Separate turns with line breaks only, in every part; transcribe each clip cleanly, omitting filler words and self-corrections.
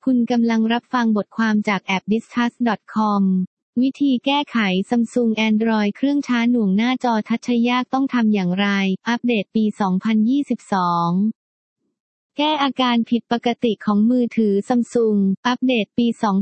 คุณกำลังรับฟังบทความจากแอป discuss.com วิธีแก้ไข Samsung Android เครื่องช้าหน่วงหน้าจอทัชยากต้องทำอย่างไร อัปเดตปี 2022 แก้อาการผิดปกติของมือถือ Samsung อัปเดตปี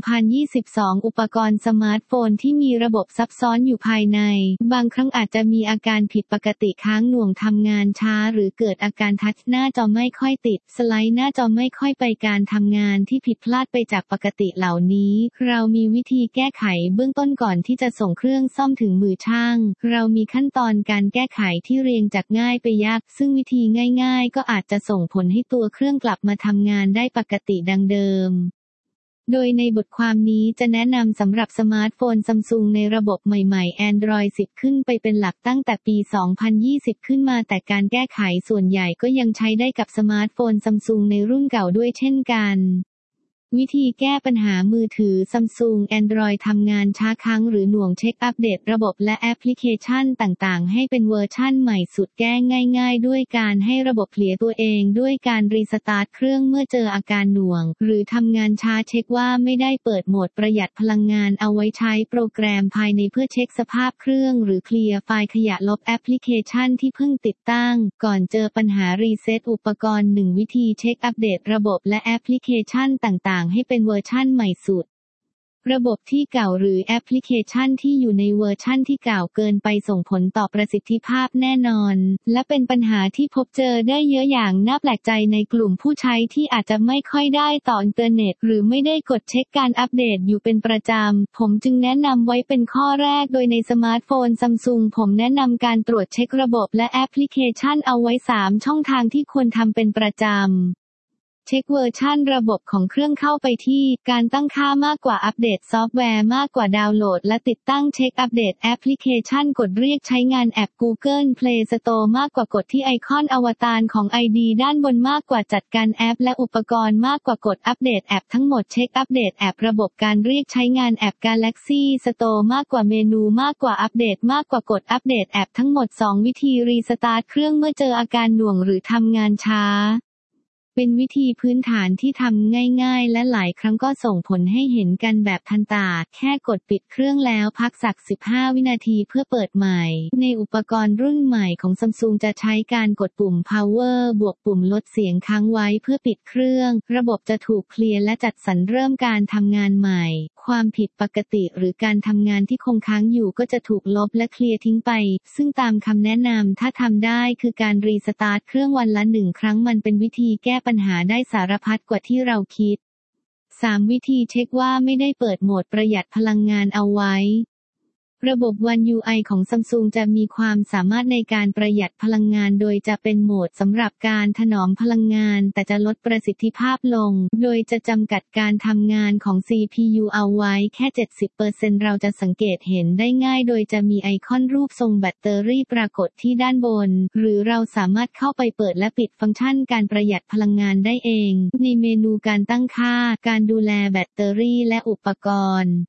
2022 อุปกรณ์สมาร์ทโฟนที่มีระบบซับซ้อนอยู่ภายในบางครั้งอาจจะมีอาการผิดปกติค้างหน่วงทำงานช้าหรือเกิดอาการทัชหน้าจอไม่ค่อยติดสไลด์หน้าจอไม่ค่อยไปการทำงานที่ผิดพลาดไปจากปกติเหล่านี้เรามีวิธีแก้ไขเบื้องต้นก่อนที่จะส่งเครื่องซ่อมถึงมือช่างเรามีขั้นตอนการแก้ไขที่เรียงจากง่ายไปยากซึ่งวิธีง่ายๆก็อาจจะส่งผลให้ตัวเครื่องกลับมาทำงานได้ปกติดังเดิมโดยในบทความนี้จะแนะนำสำหรับสมาร์ทโฟน Samsung ในระบบใหม่ๆ Android 10 ขึ้นไปเป็นหลักตั้งแต่ปี 2020 ขึ้นมาแต่การแก้ไขส่วนใหญ่ก็ยังใช้ได้กับสมาร์ทโฟน Samsung ในรุ่นเก่าด้วยเช่นกันวิธีแก้ปัญหามือถือ Samsung Android ทำงานช้าค้างหรือหน่วงเช็คอัปเดตระบบและแอปพลิเคชันต่างๆให้เป็นเวอร์ชั่นใหม่สุดแก้ง่ายๆด้วยการให้ระบบเคลียร์ตัวเองด้วยการรีสตาร์ทเครื่องเมื่อเจออาการหน่วงหรือทำงานช้าเช็คว่าไม่ได้เปิดโหมดประหยัดพลังงานเอาไว้ใช้โปรแกรมภายในเพื่อเช็คสภาพเครื่องหรือเคลียร์ไฟล์ขยะลบแอปพลิเคชันที่เพิ่งติดตั้งก่อนเจอปัญหารีเซ็ตอุปกรณ์1วิธีเช็คอัปเดตระบบและแอปพลิเคชันต่างๆให้เป็นเวอร์ชันใหม่สุดระบบที่เก่าหรือแอปพลิเคชันที่อยู่ในเวอร์ชันที่เก่าเกินไปส่งผลต่อประสิทธิภาพแน่นอนและเป็นปัญหาที่พบเจอได้เยอะอย่างน่าแปลกใจในกลุ่มผู้ใช้ที่อาจจะไม่ค่อยได้ต่ออินเทอร์เน็ตหรือไม่ได้กดเช็คการอัปเดตอยู่เป็นประจำผมจึงแนะนำไว้เป็นข้อแรกโดยในสมาร์ทโฟน Samsung ผมแนะนำการตรวจเช็คระบบและแอปพลิเคชันเอาไว้3ช่องทางที่ควรทำเป็นประจำเช็คเวอร์ชันระบบของเครื่องเข้าไปที่การตั้งค่ามากกว่าอัปเดตซอฟต์แวร์มากกว่าดาวน์โหลดและติดตั้งเช็คอัปเดตแอปพลิเคชันกดเรียกใช้งานแอป Google Play Store มากกว่ากดที่ไอคอนอวตารของ ID ด้านบนมากกว่าจัดการแอปและอุปกรณ์มากกว่ากดอัปเดตแอปทั้งหมดเช็คอัปเดตแอประบบการเรียกใช้งานแอป Galaxy Store มากกว่าเมนูมากกว่าอัปเดตมากกว่ากดอัปเดตแอปทั้งหมด2วิธีรีสตาร์ทเครื่องเมื่อเจออาการหน่วงหรือทำงานช้าเป็นวิธีพื้นฐานที่ทำง่ายๆและหลายครั้งก็ส่งผลให้เห็นกันแบบทันตาแค่กดปิดเครื่องแล้วพักสัก15วินาทีเพื่อเปิดใหม่ในอุปกรณ์รุ่นใหม่ของ Samsung จะใช้การกดปุ่ม Power บวกปุ่มลดเสียงค้างไว้เพื่อปิดเครื่องระบบจะถูกเคลียร์และจัดสรรเริ่มการทำงานใหม่ความผิดปกติหรือการทำงานที่คงค้างอยู่ก็จะถูกลบและเคลียร์ทิ้งไปซึ่งตามคำแนะนำถ้าทำได้คือการรีสตาร์ทเครื่องวันละ1ครั้งมันเป็นวิธีแก้ปัญหาได้สารพัดกว่าที่เราคิด3วิธีเช็คว่าไม่ได้เปิดโหมดประหยัดพลังงานเอาไว้ระบบ One UI ของ Samsung จะมีความสามารถในการประหยัดพลังงานโดยจะเป็นโหมดสำหรับการถนอมพลังงานแต่จะลดประสิทธิภาพลงโดยจะจำกัดการทำงานของ CPU เอาไว้แค่ 70% เราจะสังเกตเห็นได้ง่ายโดยจะมีไอคอนรูปทรงแบตเตอรี่ปรากฏที่ด้านบนหรือเราสามารถเข้าไปเปิดและปิดฟังก์ชันการประหยัดพลังงานได้เองในเมนูการตั้งค่าการดูแลแบตเตอรี่และอุปกรณ์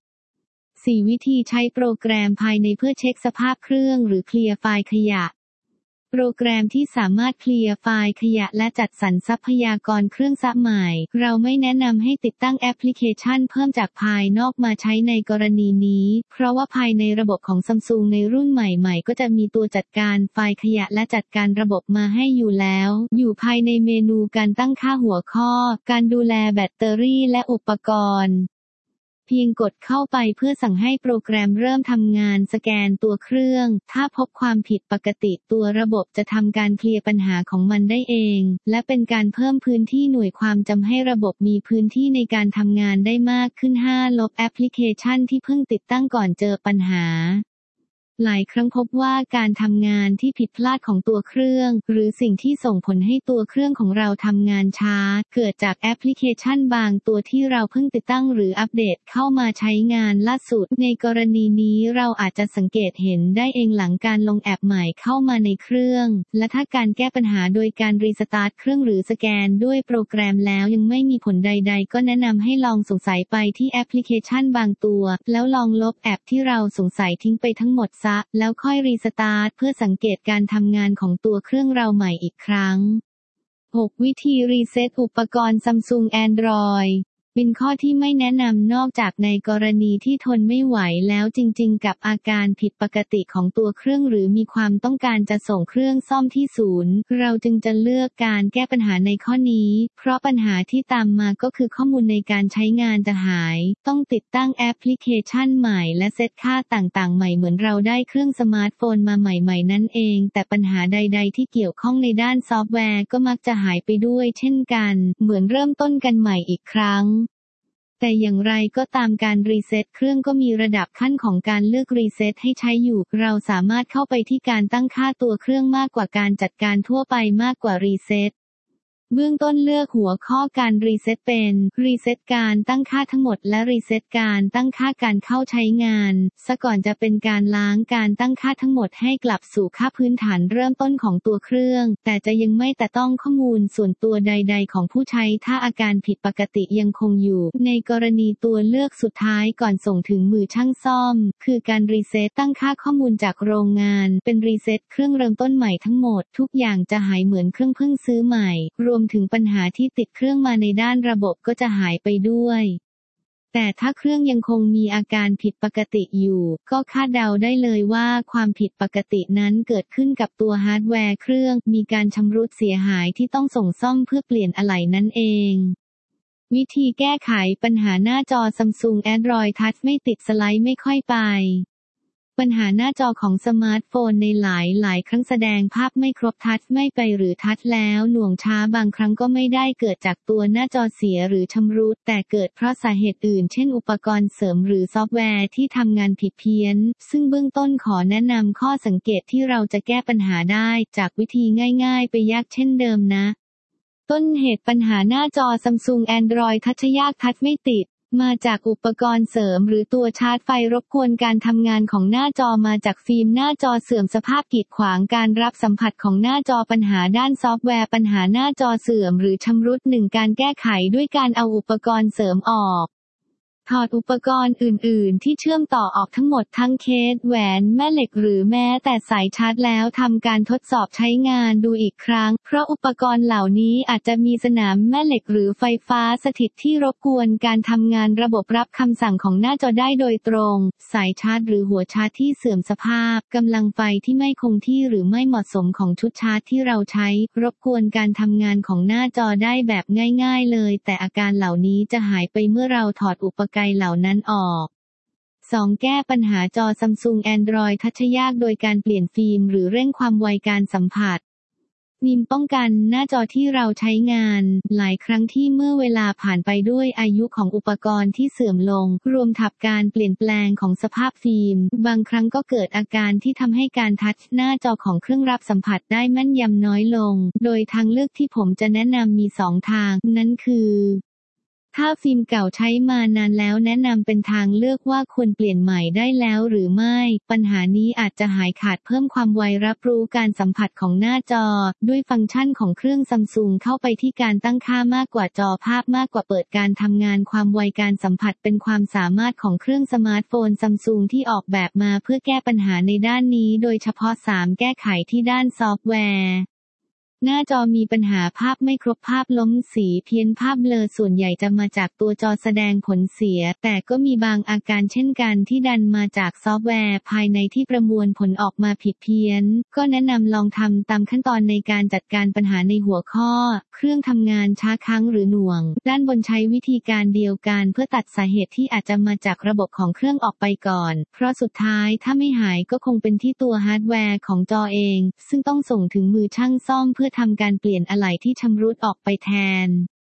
4วิธีใช้โปรแกรมภายในเพื่อเช็คสภาพเครื่องหรือเคลียร์ไฟล์ขยะโปรแกรมที่สามารถเคลียร์ไฟล์ขยะและจัดสรรทรัพยากรเครื่องซักใหม่เราไม่แนะนำให้ติดตั้งแอปพลิเคชันเพิ่มจากภายนอกมาใช้ในกรณีนี้เพราะว่าภายในระบบของ Samsung ในรุ่นใหม่ๆก็จะมีตัวจัดการไฟล์ขยะและจัดการระบบมาให้อยู่แล้วอยู่ภายในเมนูการตั้งค่าหัวข้อการดูแลแบตเตอรี่และอุปกรณ์เพียงกดเข้าไปเพื่อสั่งให้โปรแกรมเริ่มทำงานสแกนตัวเครื่องถ้าพบความผิดปกติตัวระบบจะทำการเคลียร์ปัญหาของมันได้เองและเป็นการเพิ่มพื้นที่หน่วยความจำให้ระบบมีพื้นที่ในการทำงานได้มากขึ้น5ลบแอปพลิเคชันที่เพิ่งติดตั้งก่อนเจอปัญหาหลายครั้งพบว่าการทำงานที่ผิดพลาดของตัวเครื่องหรือสิ่งที่ส่งผลให้ตัวเครื่องของเราทำงานช้าเกิดจากแอปพลิเคชันบางตัวที่เราเพิ่งติดตั้งหรืออัปเดตเข้ามาใช้งานล่าสุดในกรณีนี้เราอาจจะสังเกตเห็นได้เองหลังการลงแอปใหม่เข้ามาในเครื่องและถ้าการแก้ปัญหาโดยการรีสตาร์ทเครื่องหรือสแกนด้วยโปรแกรมแล้วยังไม่มีผลใดๆก็แนะนำให้ลองสงสัยไปที่แอปพลิเคชันบางตัวแล้วลองลบแอปที่เราสงสัยทิ้งไปทั้งหมดซะแล้วค่อยรีสตาร์ทเพื่อสังเกตการทำงานของตัวเครื่องเราใหม่อีกครั้ง6วิธีรีเซ็ตอุปกรณ์ Samsung Android เป็นข้อที่ไม่แนะนำนอกจากในกรณีที่ทนไม่ไหวแล้วจริงๆกับอาการผิดปกติของตัวเครื่องหรือมีความต้องการจะส่งเครื่องซ่อมที่ศูนย์เราจึงจะเลือกการแก้ปัญหาในข้อนี้เพราะปัญหาที่ตามมาก็คือข้อมูลในการใช้งานจะหายต้องติดตั้งแอปพลิเคชันใหม่และเซตค่าต่างๆใหม่เหมือนเราได้เครื่องสมาร์ทโฟนมาใหม่ๆนั่นเองแต่ปัญหาใดๆที่เกี่ยวข้องในด้านซอฟต์แวร์ก็มักจะหายไปด้วยเช่นกันเหมือนเริ่มต้นกันใหม่อีกครั้งแต่อย่างไรก็ตามการรีเซ็ตเครื่องก็มีระดับขั้นของการเลือกรีเซ็ตให้ใช้อยู่เราสามารถเข้าไปที่การตั้งค่าตัวเครื่องมากกว่าการจัดการทั่วไปมากกว่ารีเซ็ตเบื้องต้นเลือกหัวข้อการรีเซ็ตเป็นรีเซ็ตการตั้งค่าทั้งหมดและรีเซ็ตการตั้งค่าการเข้าใช้งานซะก่อนจะเป็นการล้างการตั้งค่าทั้งหมดให้กลับสู่ค่าพื้นฐานเริ่มต้นของตัวเครื่องแต่จะยังไม่แตะต้องข้อมูลส่วนตัวใดๆของผู้ใช้ถ้าอาการผิดปกติยังคงอยู่ในกรณีตัวเลือกสุดท้ายก่อนส่งถึงมือช่างซ่อมคือการรีเซ็ตตั้งค่าข้อมูลจากโรงงานเป็นรีเซ็ตเครื่องเริ่มต้นใหม่ทั้งหมดทุกอย่างจะหายเหมือนเครื่องเพิ่งซื้อใหม่รวมถึงปัญหาที่ติดเครื่องมาในด้านระบบก็จะหายไปด้วยแต่ถ้าเครื่องยังคงมีอาการผิดปกติอยู่ก็คาดเดาได้เลยว่าความผิดปกตินั้นเกิดขึ้นกับตัวฮาร์ดแวร์เครื่องมีการชำรุดเสียหายที่ต้องส่งซ่อมเพื่อเปลี่ยนอะไหล่นั่นเองวิธีแก้ไขปัญหาหน้าจอ Samsung Android Touch ไม่ติดสไลด์ไม่ค่อยไปปัญหาหน้าจอของสมาร์ทโฟนในหลายครั้งแสดงภาพไม่ครบทัชไม่ไปหรือทัชแล้วหน่วงช้าบางครั้งก็ไม่ได้เกิดจากตัวหน้าจอเสียหรือชำรุดแต่เกิดเพราะสาเหตุอื่นเช่นอุปกรณ์เสริมหรือซอฟต์แวร์ที่ทำงานผิดเพี้ยนซึ่งเบื้องต้นขอแนะนำข้อสังเกตที่เราจะแก้ปัญหาได้จากวิธีง่ายๆไปยากเช่นเดิมนะต้นเหตุปัญหาหน้าจอ Samsung Android Touch ยากทัชไม่ติดมาจากอุปกรณ์เสริมหรือตัวชาร์จไฟรบกวนการทำงานของหน้าจอมาจากฟิล์มหน้าจอเสื่อมสภาพกีดขวางการรับสัมผัสของหน้าจอปัญหาด้านซอฟต์แวร์ปัญหาหน้าจอเสื่อมหรือชำรุด1การแก้ไขด้วยการเอาอุปกรณ์เสริมออกถอดอุปกรณ์อื่นๆที่เชื่อมต่อออกทั้งหมดทั้งเคสแหวนแม่เหล็กหรือแม้แต่สายชาร์จแล้วทำการทดสอบใช้งานดูอีกครั้งเพราะอุปกรณ์เหล่านี้อาจจะมีสนามแม่เหล็กหรือไฟฟ้าสถิตที่รบกวนการทำงานระบบรับคำสั่งของหน้าจอได้โดยตรงสายชาร์จหรือหัวชาร์จที่เสื่อมสภาพกำลังไฟที่ไม่คงที่หรือไม่เหมาะสมของชุดชาร์จที่เราใช้รบกวนการทำงานของหน้าจอได้แบบง่ายๆเลยแต่อาการเหล่านี้จะหายไปเมื่อเราถอดอุปกรณ์เหล่านั้นออก 2. แก้ปัญหาจอ Samsung Android Touch ยากโดยการเปลี่ยนฟิล์มหรือเร่งความไวการสัมผัสฟิล์มป้องกันหน้าจอที่เราใช้งานหลายครั้งที่เมื่อเวลาผ่านไปด้วยอายุของอุปกรณ์ที่เสื่อมลงรวมทับการเปลี่ยนแปลงของสภาพฟิล์มบางครั้งก็เกิดอาการที่ทำให้การทัชหน้าจอของเครื่องรับสัมผัสได้แม่นยำน้อยลงโดยทางเลือกที่ผมจะแนะนำมี2ทางนั่นคือถ้าฟิล์มเก่าใช้มานานแล้วแนะนำเป็นทางเลือกว่าควรเปลี่ยนใหม่ได้แล้วหรือไม่ปัญหานี้อาจจะหายขาดเพิ่มความไวรับรู้การสัมผัสของหน้าจอด้วยฟังก์ชันของเครื่อง Samsung เข้าไปที่การตั้งค่ามากกว่าจอภาพมากกว่าเปิดการทำงานความไวการสัมผัสเป็นความสามารถของเครื่องสมาร์ทโฟน Samsung ที่ออกแบบมาเพื่อแก้ปัญหาในด้านนี้โดยเฉพาะ3แก้ไขที่ด้านซอฟต์แวร์หน้าจอมีปัญหาภาพไม่ครบภาพล้มสีเพี้ยนภาพเบลอส่วนใหญ่จะมาจากตัวจอแสดงผลเสียแต่ก็มีบางอาการเช่นกันที่ดันมาจากซอฟต์แวร์ภายในที่ประมวลผลออกมาผิดเพี้ยนก็แนะนำลองทำตามขั้นตอนในการจัดการปัญหาในหัวข้อเครื่องทำงานช้าค้างหรือหน่วงด้านบนใช้วิธีการเดียวกันเพื่อตัดสาเหตุที่อาจจะมาจากระบบของเครื่องออกไปก่อนเพราะสุดท้ายถ้าไม่หายก็คงเป็นที่ตัวฮาร์ดแวร์ของจอเองซึ่งต้องส่งถึงมือช่างซ่อมเพื่อทำการเปลี่ยนอะไหล่ที่ชำรุดออกไปแทน